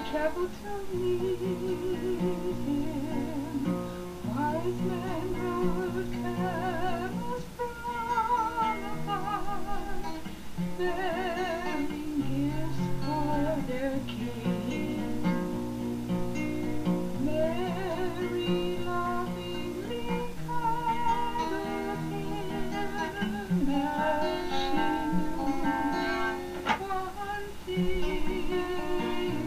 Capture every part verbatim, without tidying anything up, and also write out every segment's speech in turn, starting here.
traveled to meet him. Wise men rode camels from afar, bearing gifts for their king. Mary lovingly cuddled him as she knew one thing: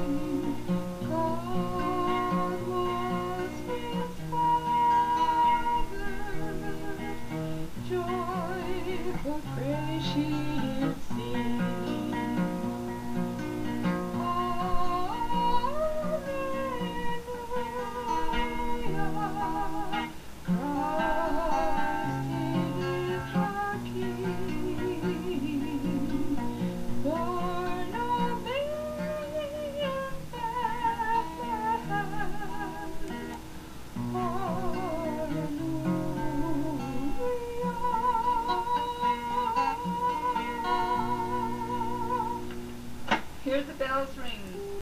God was his father. Joyful praise she did sing. Hear the bells ring.